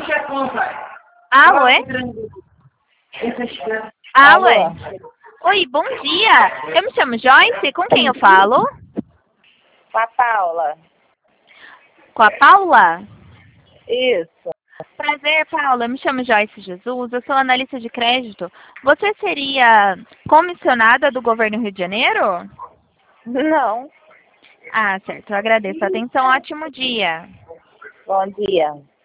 Alô, é? Alô, é? Oi, bom dia. Eu me chamo Joyce. Com quem eu falo? Com a Paula. Com a Paula? Isso. Prazer, Paula. Eu me chamo Joyce Jesus. Eu sou analista de crédito. Você seria comissionada do governo Rio de Janeiro? Não. Ah, certo. Eu agradeço a atenção. Ótimo dia. Bom dia.